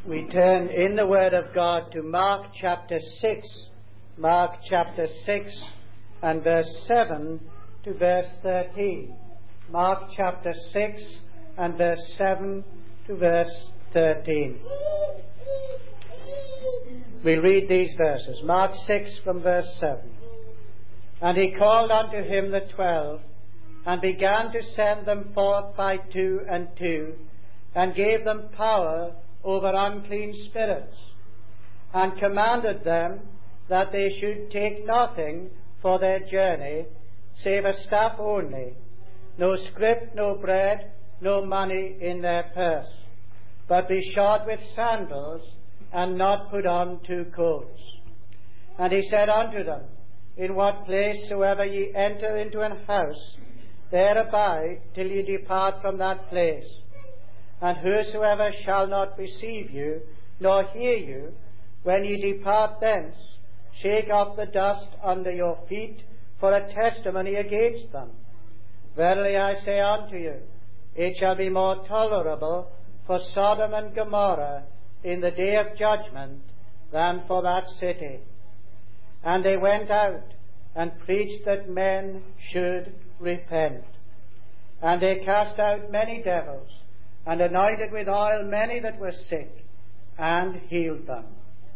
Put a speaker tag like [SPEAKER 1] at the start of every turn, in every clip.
[SPEAKER 1] We turn in the Word of God to Mark chapter 6. Mark chapter 6 and verse 7 to verse 13. Mark chapter 6 and verse 7 to verse 13. We'll read these verses. Mark 6 from verse 7. And he called unto him the 12, and began to send them forth by 2 and 2, and gave them power over unclean spirits, and commanded them that they should take nothing for their journey, save a staff only, no scrip, no bread, no money in their purse, but be shod with sandals, and not put on 2 coats. And he said unto them, In what place soever ye enter into an house, there abide till ye depart from that place. And whosoever shall not receive you, nor hear you, when ye depart thence, shake off the dust under your feet for a testimony against them. Verily I say unto you, it shall be more tolerable for Sodom and Gomorrah in the day of judgment than for that city. And they went out and preached that men should repent. And they cast out many devils, and anointed with oil many that were sick, and healed them.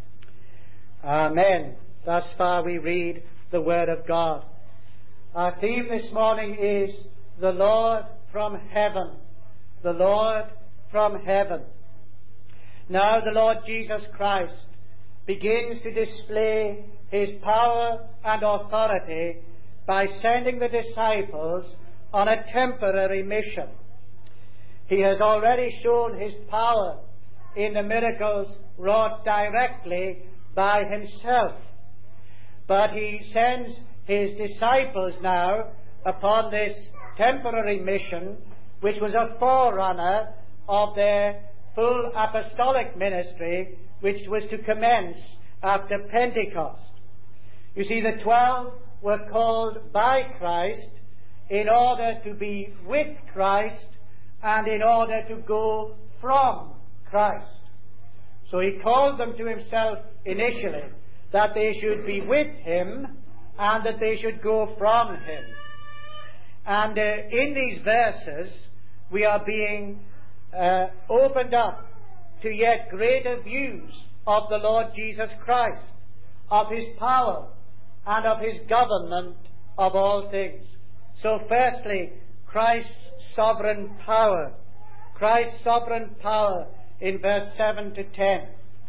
[SPEAKER 1] Amen. Thus far we read the Word of God. Our theme this morning is the Lord from heaven. The Lord from heaven. Now the Lord Jesus Christ begins to display His power and authority by sending the disciples on a temporary mission. He has already shown His power in the miracles wrought directly by Himself. But He sends His disciples now upon this temporary mission, which was a forerunner of their full apostolic ministry, which was to commence after Pentecost. You see, the 12 were called by Christ in order to be with Christ and in order to go from Christ. So He called them to Himself initially, that they should be with Him and that they should go from Him. And in these verses, we are being opened up to yet greater views of the Lord Jesus Christ, of His power, and of His government of all things. So firstly, Christ's sovereign power. Christ's sovereign power in verse 7 to 10.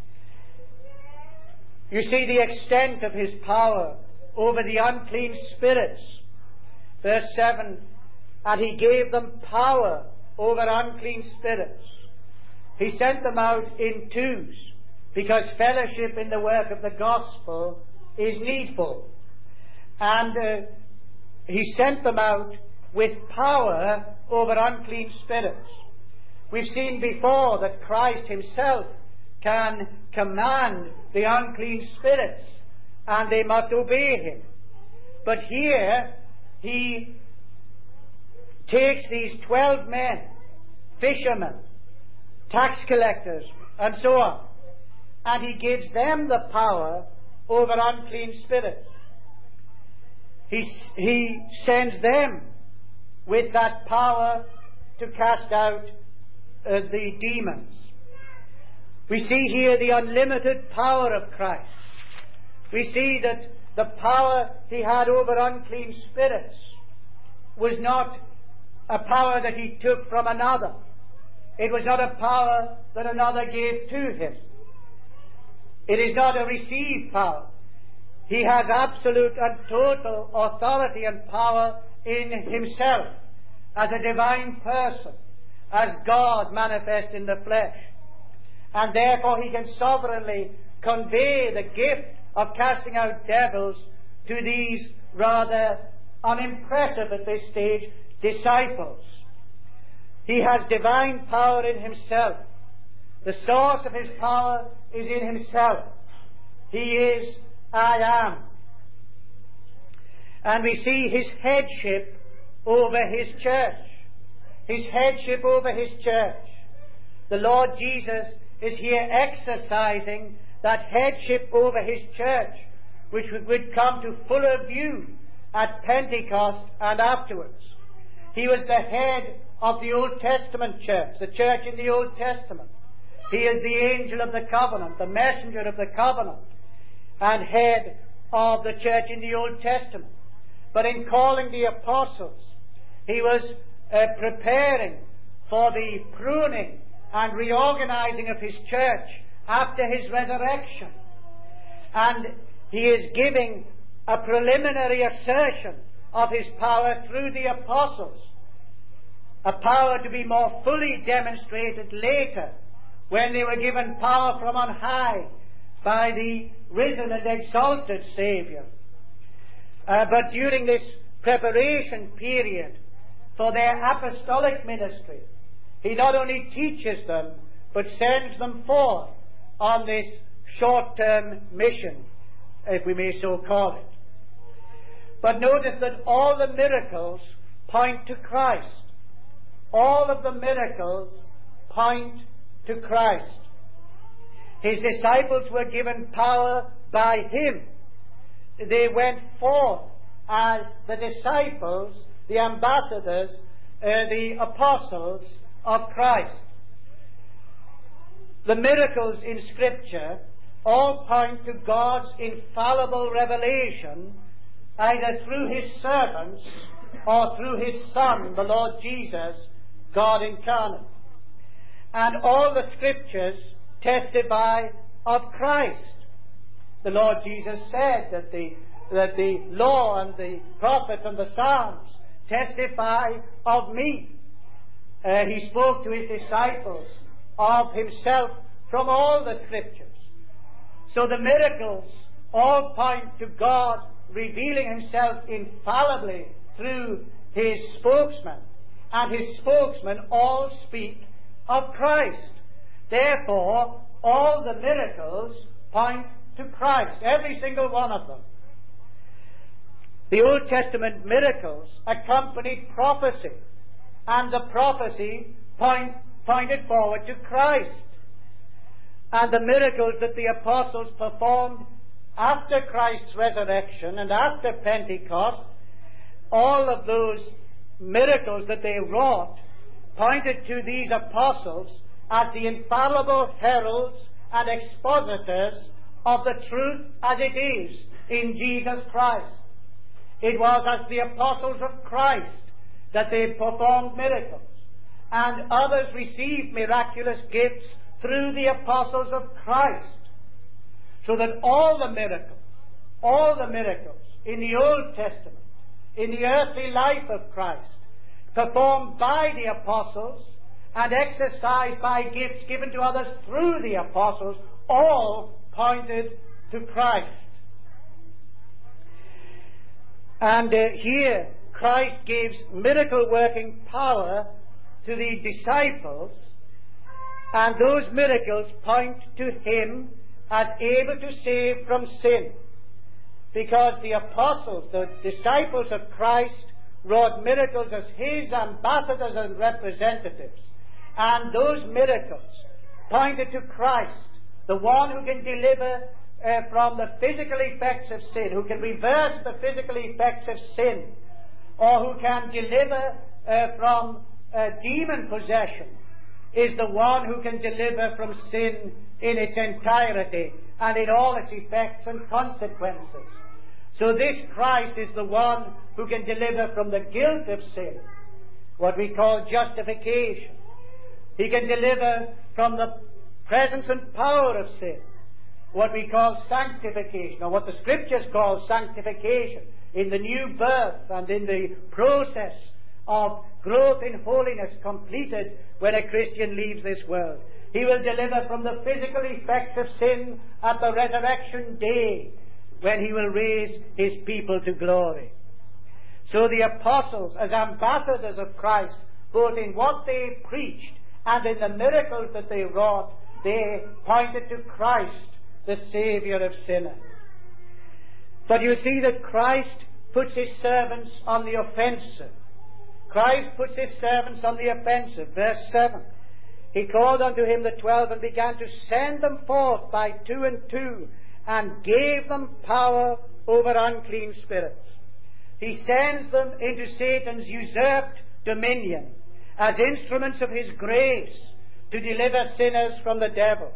[SPEAKER 1] You see the extent of His power over the unclean spirits. Verse 7, and He gave them power over unclean spirits. He sent them out in twos, because fellowship in the work of the gospel is needful. And He sent them out with power over unclean spirits. We've seen before that Christ Himself can command the unclean spirits, and they must obey Him. But here, He takes these 12 men, fishermen, tax collectors, and so on, and He gives them the power over unclean spirits. He sends them with that power to cast out the demons. We see here the unlimited power of Christ. We see that the power He had over unclean spirits was not a power that He took from another. It was not a power that another gave to Him. It is not a received power. He has absolute and total authority and power in Himself as a divine person, as God manifest in the flesh. And therefore He can sovereignly convey the gift of casting out devils to these rather unimpressive at this stage disciples. He has divine power in Himself. The source of His power is in Himself. He is I am. And we see His headship over His church. His headship over His church. The Lord Jesus is here exercising that headship over his church, which would come to fuller view at Pentecost and afterwards. He was the head of the Old Testament church, the church in the Old Testament. He is the angel of the covenant, the messenger of the covenant, and head of the church in the Old Testament. But in calling the apostles, he was preparing for the pruning and reorganizing of his church after his resurrection. And he is giving a preliminary assertion of his power through the apostles, a power to be more fully demonstrated later when they were given power from on high by the risen and exalted Saviour. But during this preparation period for their apostolic ministry, he not only teaches them, but sends them forth on this short-term mission, if we may so call it. But notice that all the miracles point to Christ. All of the miracles point to Christ. His disciples were given power by him. They went forth as the disciples, the ambassadors, the apostles of Christ. The miracles in Scripture all point to God's infallible revelation, either through his servants or through his Son, the Lord Jesus, God incarnate. And all the Scriptures testify of Christ. The Lord Jesus said that the law and the prophets and the Psalms testify of me. He spoke to his disciples of himself from all the Scriptures. So the miracles all point to God revealing himself infallibly through his spokesman. And his spokesmen all speak of Christ. Therefore, all the miracles point to Christ, every single one of them. The Old Testament miracles accompanied prophecy, and the prophecy pointed forward to Christ. And the miracles that the apostles performed after Christ's resurrection and after Pentecost, all of those miracles that they wrought pointed to these apostles as the infallible heralds and expositors of the truth as it is in Jesus Christ. It was as the apostles of Christ that they performed miracles, and others received miraculous gifts through the apostles of Christ. So that all the miracles in the Old Testament, in the earthly life of Christ, performed by the apostles and exercised by gifts given to others through the apostles, all pointed to Christ. And here Christ gives miracle-working power to the disciples, and those miracles point to him as able to save from sin. Because the apostles, the disciples of Christ, wrought miracles as his ambassadors and representatives. And those miracles pointed to Christ, the one who can deliver from the physical effects of sin, who can reverse the physical effects of sin, or who can deliver from demon possession, is the one who can deliver from sin in its entirety and in all its effects and consequences. So this Christ is the one who can deliver from the guilt of sin, what we call justification. He can deliver from the presence and power of sin, what we call sanctification, or what the Scriptures call sanctification, in the new birth and in the process of growth in holiness completed when a Christian leaves this world. He will deliver from the physical effects of sin at the resurrection day, when he will raise his people to glory. So the apostles, as ambassadors of Christ, both in what they preached and in the miracles that they wrought, they pointed to Christ, the Saviour of sinners. But you see that Christ puts his servants on the offensive. Christ puts his servants on the offensive. Verse 7. He called unto him the 12 and began to send them forth by 2 and 2, and gave them power over unclean spirits. He sends them into Satan's usurped dominion as instruments of his grace to deliver sinners from the devil.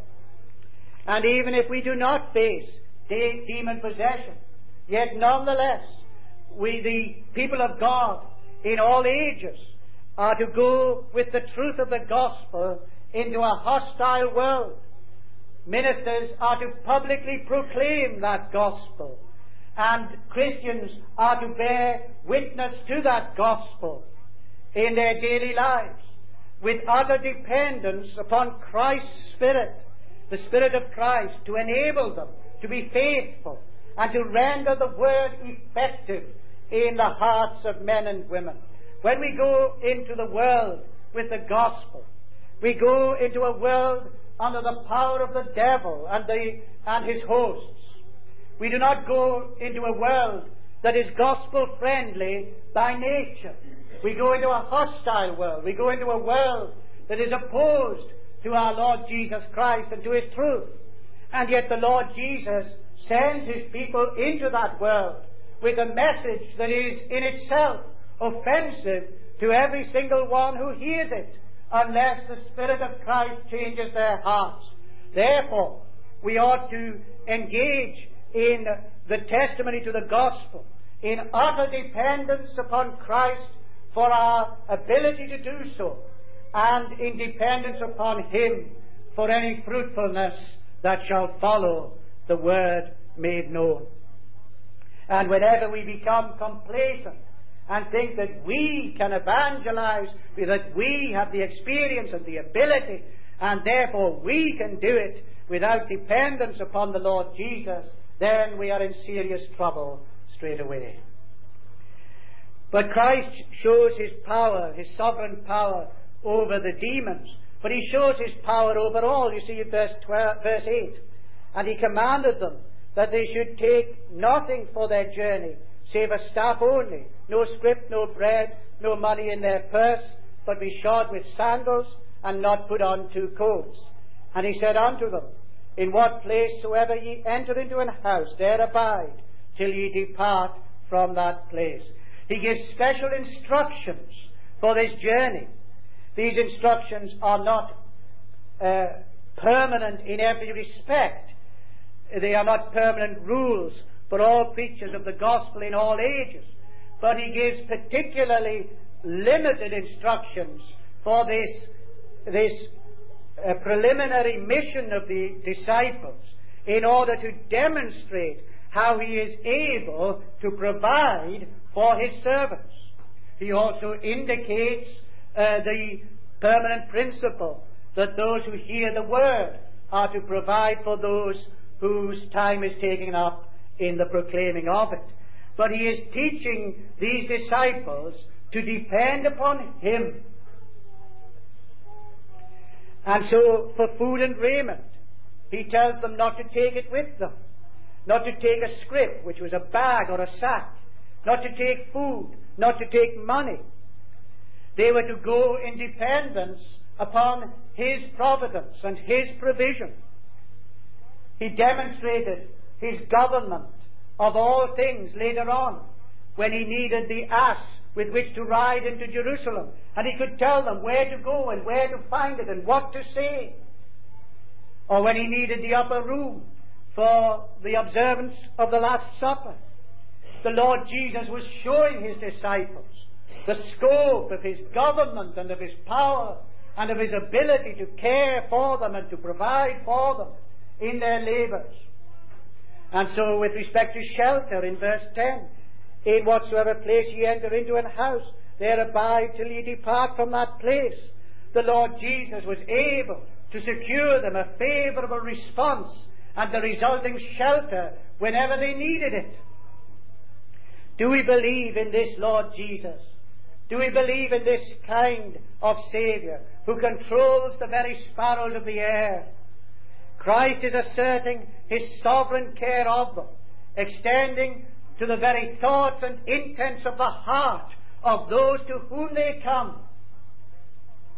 [SPEAKER 1] And even if we do not face demon possession, yet nonetheless, we, the people of God in all ages, are to go with the truth of the gospel into a hostile world. Ministers are to publicly proclaim that gospel, and Christians are to bear witness to that gospel in their daily lives with utter dependence upon Christ's Spirit, the Spirit of Christ, to enable them to be faithful and to render the word effective in the hearts of men and women. When we go into the world with the gospel, we go into a world under the power of the devil and his hosts. We do not go into a world that is gospel-friendly by nature. We go into a hostile world. We go into a world that is opposed to our Lord Jesus Christ and to His truth. And yet the Lord Jesus sends His people into that world with a message that is in itself offensive to every single one who hears it, unless the Spirit of Christ changes their hearts. Therefore, we ought to engage in the testimony to the gospel, in utter dependence upon Christ for our ability to do so, and in dependence upon Him for any fruitfulness that shall follow the word made known. And whenever we become complacent and think that we can evangelize, that we have the experience and the ability, and therefore we can do it without dependence upon the Lord Jesus, then we are in serious trouble straight away. But Christ shows His power, His sovereign power over the demons, but He shows His power over all. You see in verse 8, and He commanded them that they should take nothing for their journey, save a staff only, no scrip, no bread, no money in their purse, but be shod with sandals, and not put on 2 coats. And He said unto them, in what place soever ye enter into an house, there abide, till ye depart from that place. He gives special instructions for this journey. These instructions are not permanent in every respect. They are not permanent rules for all preachers of the gospel in all ages. But He gives particularly limited instructions for this preliminary mission of the disciples, in order to demonstrate how He is able to provide for His servants. He also indicates the permanent principle that those who hear the word are to provide for those whose time is taken up in the proclaiming of it. But He is teaching these disciples to depend upon Him. And so, for food and raiment, He tells them not to take it with them, not to take a scrip, which was a bag or a sack, not to take food, not to take money. They were to go in dependence upon His providence and His provision. He demonstrated His government of all things later on, when He needed the ass with which to ride into Jerusalem, and He could tell them where to go and where to find it and what to say. Or when He needed the upper room for the observance of the Last Supper. The Lord Jesus was showing His disciples the scope of His government and of His power and of His ability to care for them and to provide for them in their labors. And so with respect to shelter, in verse 10, in whatsoever place ye enter into an house, there abide till ye depart from that place. The Lord Jesus was able to secure them a favorable response and the resulting shelter whenever they needed it. Do we believe in this Lord Jesus? Do we believe in this kind of Saviour who controls the very sparrows of the air? Christ is asserting His sovereign care of them, extending to the very thoughts and intents of the heart of those to whom they come.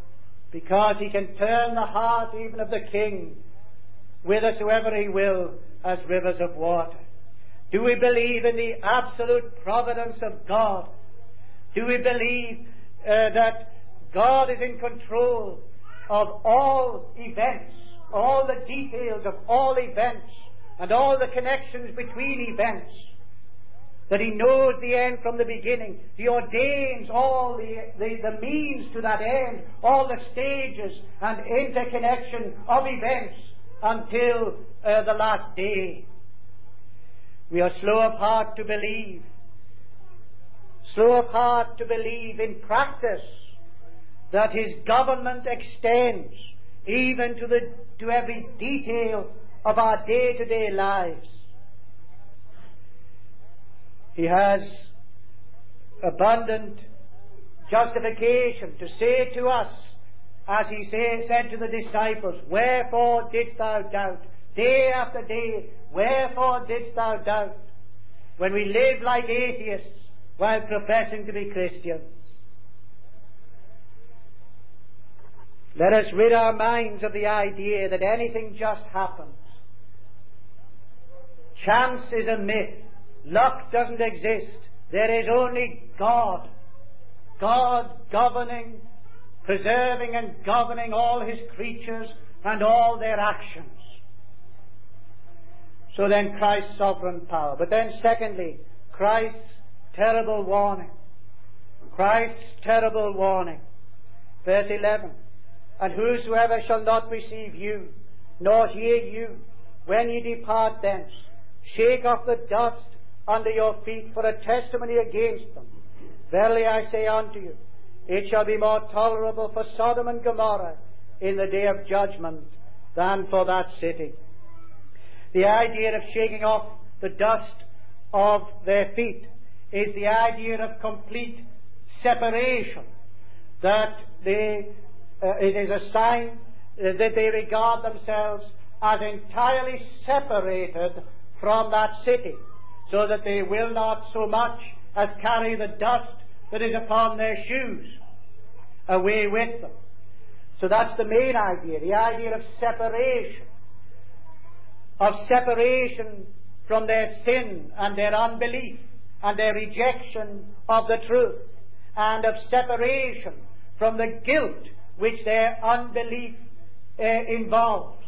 [SPEAKER 1] because he can turn the heart even of the king whithersoever he will as rivers of water? Do we believe in the absolute providence of God? Do we believe that God is in control of all events, all the details of all events, and all the connections between events? That he knows the end from the beginning. He ordains all the means to that end, all the stages and interconnection of events until the last day. We are slow of heart to believe. Slow of heart to believe in practice that his government extends even to every detail of our day-to-day lives. He has abundant justification to say to us, as he said to the disciples, "Wherefore didst thou doubt?" Day after day, "Wherefore didst thou doubt?" When we live like atheists while professing to be Christians. Let us rid our minds of the idea that anything just happens. Chance is a myth. Luck doesn't exist. There is only God. God governing, preserving and governing all his creatures and all their actions. So then Christ's sovereign power. But then secondly, Christ's terrible warning. Christ's terrible warning. Verse 11. "And whosoever shall not receive you, nor hear you, when ye depart thence, shake off the dust under your feet for a testimony against them. Verily I say unto you, it shall be more tolerable for Sodom and Gomorrah in the day of judgment than for that city." The idea of shaking off the dust of their feet is the idea of complete separation. That it is a sign that they regard themselves as entirely separated from that city, so that they will not so much as carry the dust that is upon their shoes away with them. So that's the main idea, the idea of separation from their sin and their unbelief and their rejection of the truth, and of separation from the guilt which their unbelief involves.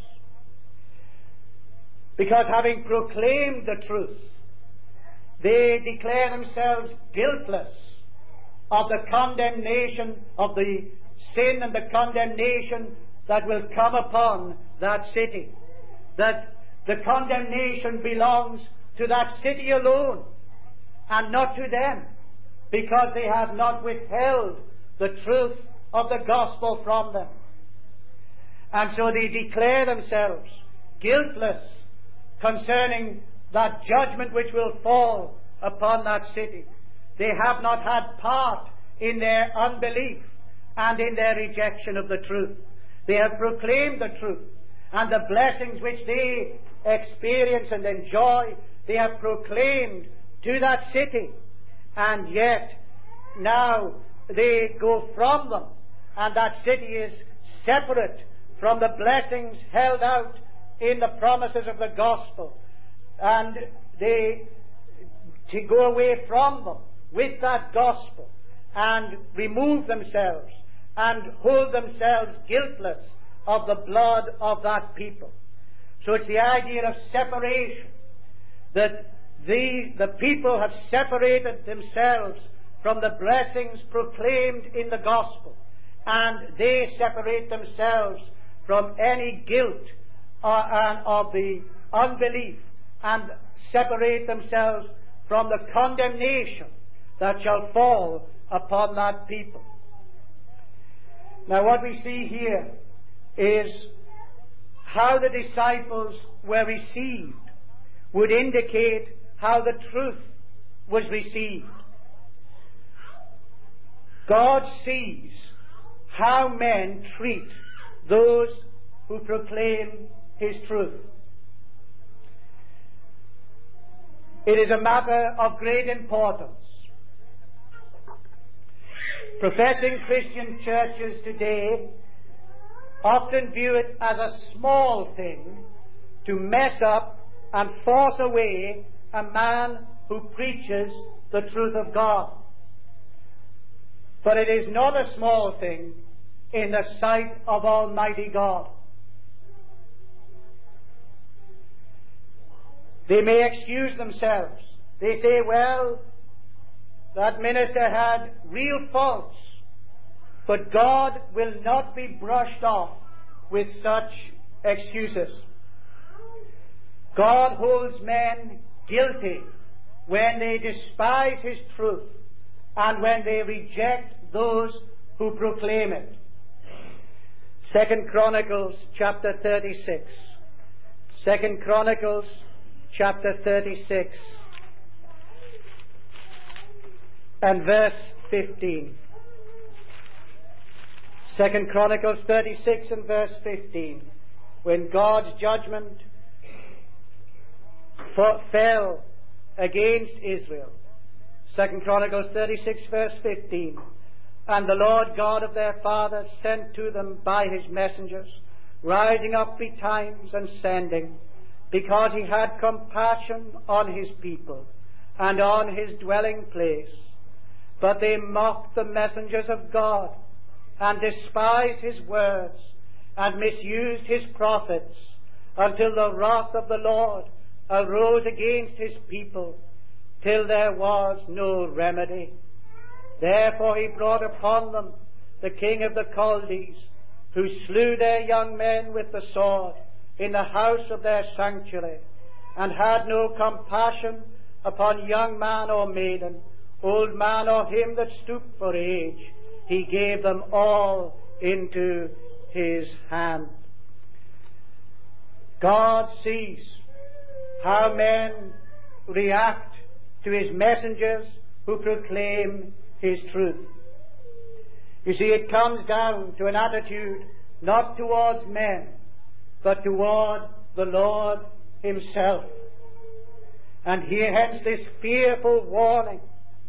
[SPEAKER 1] Because having proclaimed the truth, they declare themselves guiltless of the condemnation of the sin and the condemnation that will come upon that city. That the condemnation belongs to that city alone and not to them, because they have not withheld the truth of the gospel from them. And so they declare themselves guiltless concerning that judgment which will fall upon that city. They have not had part in their unbelief and in their rejection of the truth. They have proclaimed the truth, and the blessings which they experience and enjoy, they have proclaimed to that city, and yet now they go from them, and that city is separate from the blessings held out in the promises of the gospel, and they to go away from them with that gospel and remove themselves and hold themselves guiltless of the blood of that people. So it's the idea of separation, that the people have separated themselves from the blessings proclaimed in the gospel, and they separate themselves from any guilt of the unbelief, and separate themselves from the condemnation that shall fall upon that people. Now what we see here is how the disciples were received would indicate how the truth was received. God sees how men treat those who proclaim His truth. It is a matter of great importance. Professing Christian churches today often view it as a small thing to mess up and force away a man who preaches the truth of God. But it is not a small thing in the sight of Almighty God. They may excuse themselves. They say, well, that minister had real faults, but God will not be brushed off with such excuses. God holds men guilty when they despise His truth and when they reject those who proclaim it. 2 Chronicles chapter 36. 2 Chronicles chapter 36 and verse 15. 2 Chronicles 36 and verse 15. When God's judgment fell against Israel. 2 Chronicles 36 verse 15. And the Lord God of their fathers sent to them by His messengers, rising up betimes and sending, because He had compassion on His people and on His dwelling place. But they mocked the messengers of God and despised His words and misused His prophets, until the wrath of the Lord arose against His people, till there was no remedy. Therefore He brought upon them the king of the Chaldees, who slew their young men with the sword in the house of their sanctuary, and had no compassion upon young man or maiden, old man or him that stooped for age. He gave them all into His hand. God sees how men react to His messengers who proclaim His truth. You see, it comes down to an attitude not towards men, but toward the Lord Himself. And here hence this fearful warning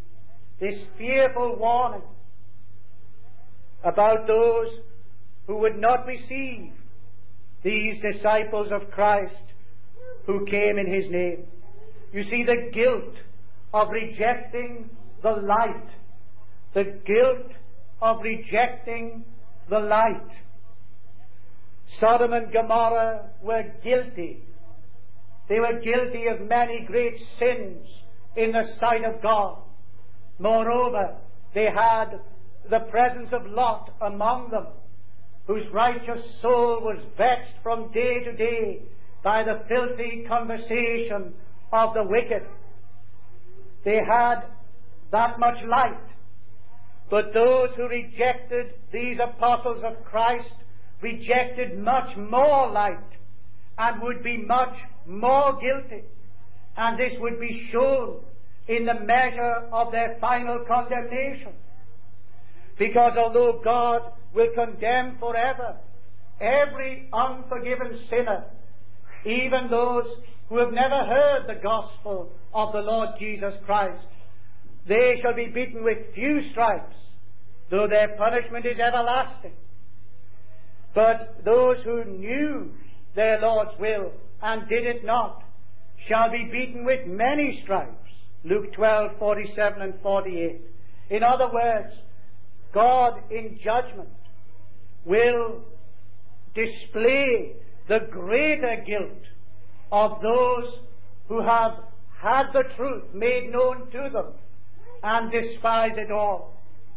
[SPEAKER 1] about those who would not receive these disciples of Christ who came in His name. You see, the guilt of rejecting the light. The guilt of rejecting the light. Sodom and Gomorrah were guilty. They were guilty of many great sins in the sight of God. Moreover, they had the presence of Lot among them, whose righteous soul was vexed from day to day by the filthy conversation of the wicked. They had that much light. But those who rejected these apostles of Christ rejected much more light and would be much more guilty. And this would be shown in the measure of their final condemnation. Because although God will condemn forever every unforgiven sinner, even those who have never heard the gospel of the Lord Jesus Christ, they shall be beaten with few stripes, though their punishment is everlasting. But those who knew their Lord's will and did it not shall be beaten with many stripes. Luke 12:47 and 48. In other words, God in judgment will display the greater guilt of those who have had the truth made known to them and despise it all.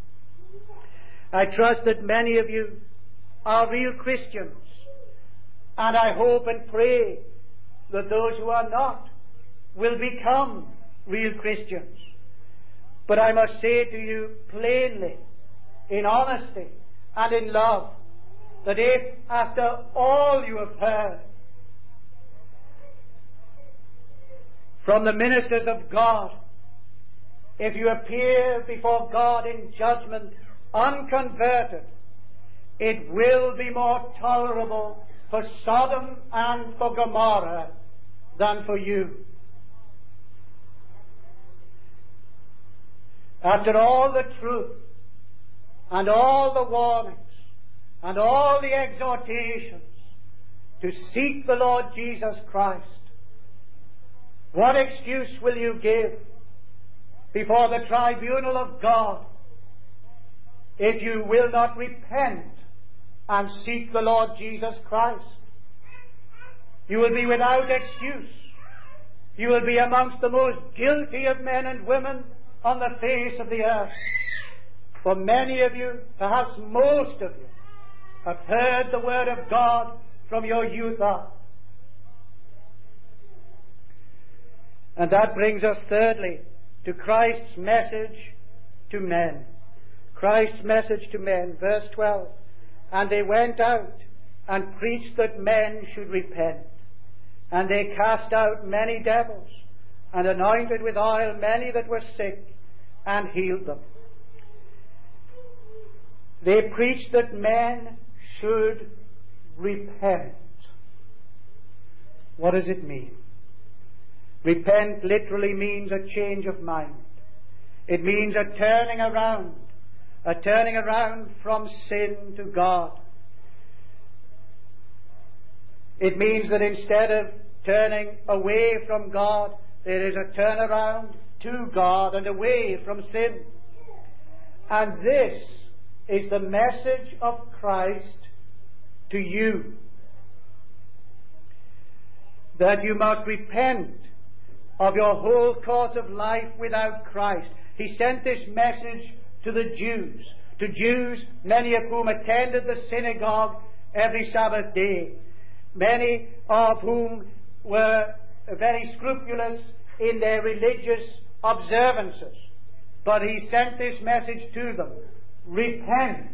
[SPEAKER 1] I trust that many of you are real Christians, and I hope and pray that those who are not will become real Christians. But I must say to you plainly, in honesty and in love, that if after all you have heard from the ministers of God, if you appear before God in judgment unconverted, it will be more tolerable for Sodom and for Gomorrah than for you. After all the truth and all the warnings and all the exhortations to seek the Lord Jesus Christ, what excuse will you give before the tribunal of God if you will not repent and seek the Lord Jesus Christ? You will be without excuse. You will be amongst the most guilty of men and women on the face of the earth. For many of you, perhaps most of you, have heard the word of God from your youth up. And that brings us thirdly to Christ's message to men. Christ's message to men, verse 12. And they went out and preached that men should repent. And they cast out many devils, and anointed with oil many that were sick, and healed them. They preached that men should repent. What does it mean? Repent literally means a change of mind. It means a turning around from sin to God. It means that instead of turning away from God, there is a turnaround to God and away from sin. And this is the message of Christ to you. That you must repent of your whole course of life without Christ. He sent this message to the Jews, many of whom attended the synagogue every Sabbath day, many of whom were very scrupulous in their religious observances. But he sent this message to them: repent.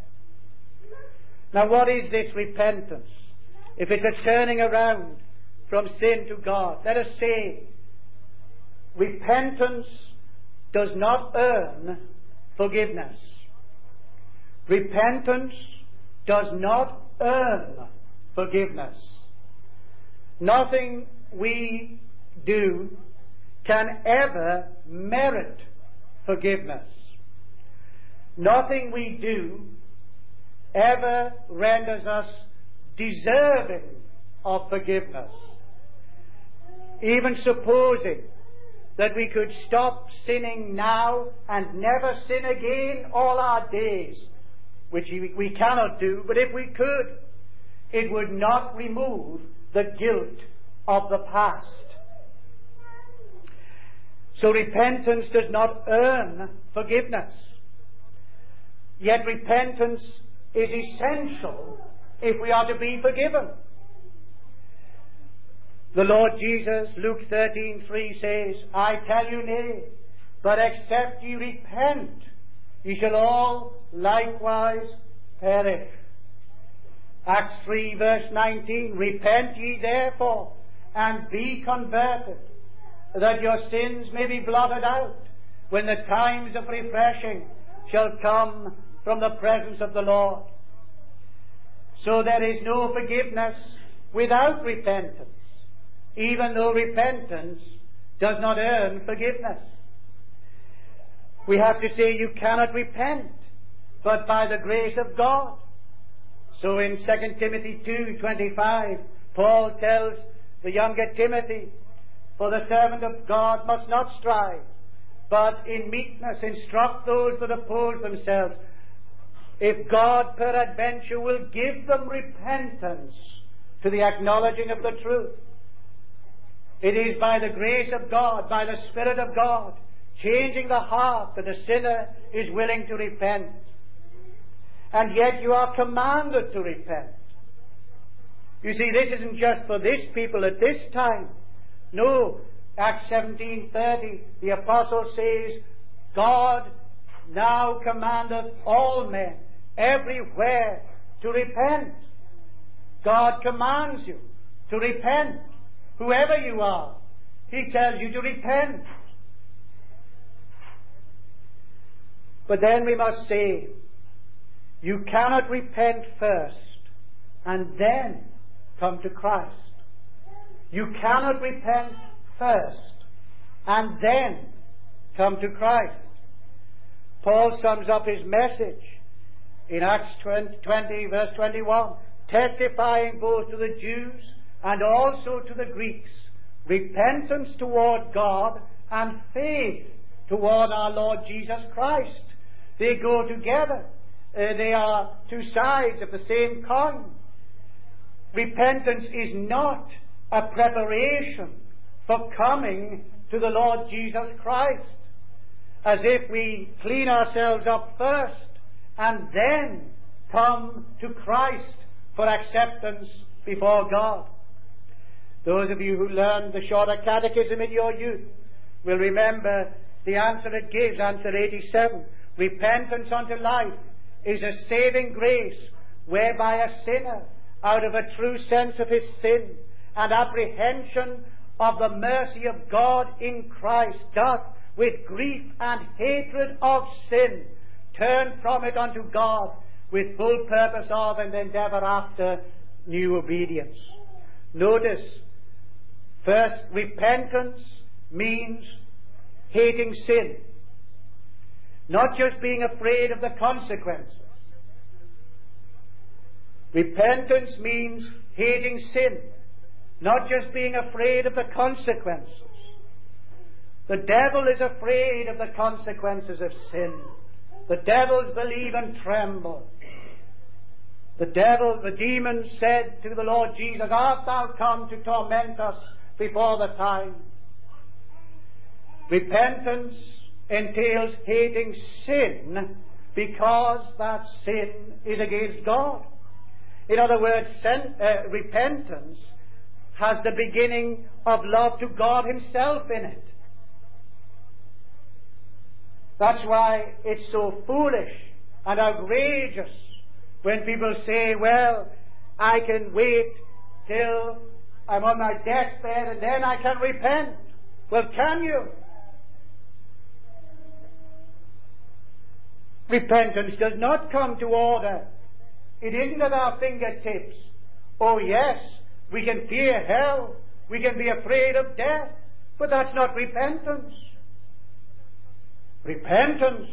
[SPEAKER 1] Now, what is this repentance? If it's a turning around from sin to God, let us say repentance does not earn forgiveness. Repentance does not earn forgiveness. Nothing we do can ever merit forgiveness. Nothing we do ever renders us deserving of forgiveness. Even supposing that we could stop sinning now and never sin again all our days, which we cannot do, but if we could, it would not remove the guilt of the past. So repentance does not earn forgiveness. Yet repentance is essential if we are to be forgiven. The Lord Jesus, Luke 13:3 says, I tell you nay, but except ye repent, ye shall all likewise perish. Acts 3 verse 19, repent ye therefore, and be converted, that your sins may be blotted out, when the times of refreshing shall come from the presence of the Lord. So there is no forgiveness without repentance, even though repentance does not earn forgiveness. We have to say you cannot repent but by the grace of God. So in 2 Timothy 2:25, Paul tells the younger Timothy, for the servant of God must not strive, but in meekness instruct those that oppose themselves, if God peradventure will give them repentance to the acknowledging of the truth. It is by the grace of God, by the Spirit of God, changing the heart, that a sinner is willing to repent. And yet you are commanded to repent. You see, this isn't just for this people at this time. No, Acts 17:30, the apostle says, God now commandeth all men everywhere to repent. God commands you to repent. Whoever you are, He tells you to repent. But then we must say, you cannot repent first and then come to Christ. You cannot repent first and then come to Christ. Paul sums up his message in Acts 20 verse 21, testifying both to the Jews and also to the Greeks, repentance toward God and faith toward our Lord Jesus Christ. They go together. They are two sides of the same coin. Repentance is not a preparation for coming to the Lord Jesus Christ, as if we clean ourselves up first and then come to Christ for acceptance before God. Those of you who learned the Shorter Catechism in your youth will remember the answer it gives, answer 87. Repentance unto life is a saving grace whereby a sinner, out of a true sense of his sin and apprehension of the mercy of God in Christ, doth, with grief and hatred of sin, turn from it unto God with full purpose of and endeavour after new obedience. Notice, first, repentance means hating sin, not just being afraid of the consequences. Repentance means hating sin, not just being afraid of the consequences. The devil is afraid of the consequences of sin. The devils believe and tremble. The demon said to the Lord Jesus, "Art thou come to torment us before the time?" Repentance entails hating sin because that sin is against God. In other words, repentance has the beginning of love to God Himself in it. That's why it's so foolish and outrageous when people say, "Well, I can wait till I'm on my deathbed and then I can repent." Well, can you? Repentance does not come to order. It isn't at our fingertips. Oh yes, we can fear hell, we can be afraid of death, but that's not repentance. Repentance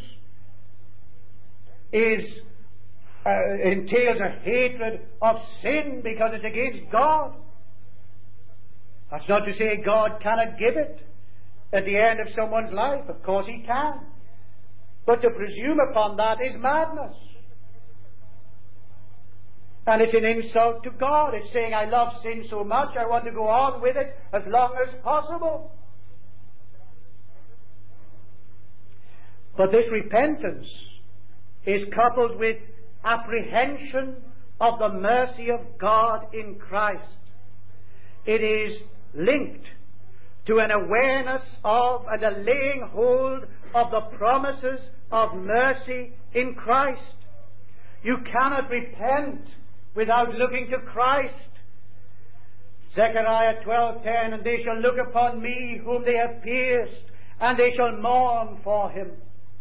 [SPEAKER 1] entails a hatred of sin because it's against God. That's not to say God cannot give it at the end of someone's life. Of course He can. But to presume upon that is madness. And it's an insult to God. It's saying, "I love sin so much, I want to go on with it as long as possible." But this repentance is coupled with apprehension of the mercy of God in Christ. It is linked to an awareness of and a laying hold of the promises of mercy in Christ. You cannot repent without looking to Christ. Zechariah 12:10, "And they shall look upon me whom they have pierced, and they shall mourn for him."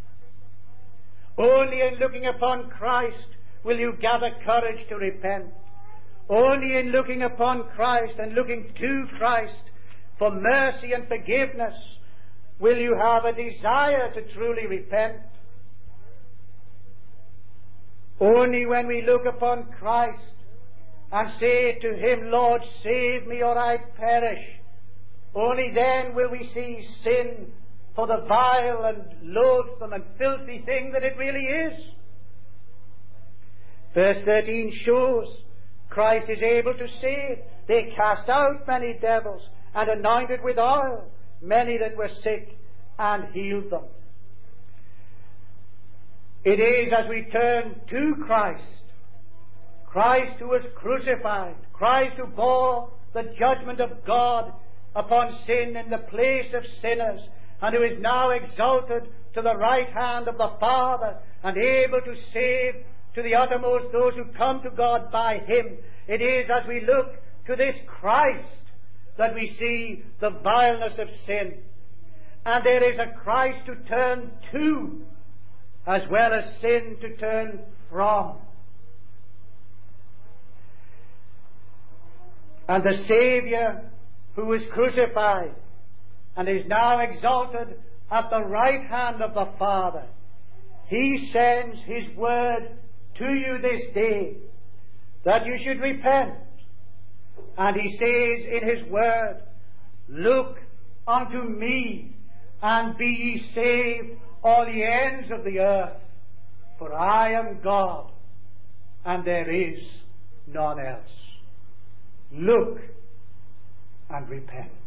[SPEAKER 1] Only in looking upon Christ will you gather courage to repent. Only in looking upon Christ and looking to Christ for mercy and forgiveness will you have a desire to truly repent. Only when we look upon Christ and say to Him, "Lord, save me or I perish," only then will we see sin for the vile and loathsome and filthy thing that it really is. Verse 13 shows Christ is able to save. They cast out many devils and anointed with oil many that were sick and healed them. It is as we turn to Christ, Christ who was crucified, Christ who bore the judgment of God upon sin in the place of sinners, and who is now exalted to the right hand of the Father and able to save to the uttermost those who come to God by Him. It is as we look to this Christ that we see the vileness of sin. And there is a Christ to turn to, as well as sin to turn from. And the Saviour who is crucified and is now exalted at the right hand of the Father, He sends His word to you this day that you should repent. And he says in his word, look unto me, and be ye saved, all the ends of the earth, for I am God, and there is none else. Look and repent.